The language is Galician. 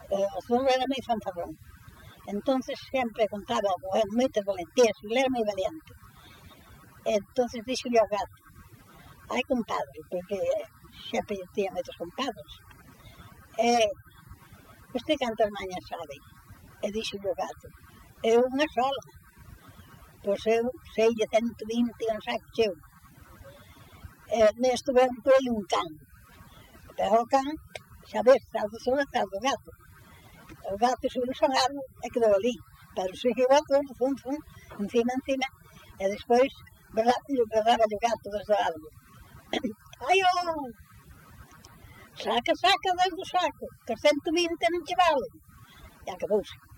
O zorro era moi fanfarrón. Entonces sempre contaba moitas valentías, ele era moi valiente. Entonces dixolle ao gato, ai compadre, porque sempre tiña moitos compadres. Vostede cantas mañas sabe? E dixolle o gato, eu unha sola. Pois eu seille 120 un saco cheo. Nesto ven por aí un can. Pero o can, xa ves, salgo só atrás do gato. O gato subiu ao árbol e quedou ali. Pero seguiu a todo, encima. E despois berraba o gato desde o árbol. Ai, saca desde o saco, que 120 non che vale. E acabouse.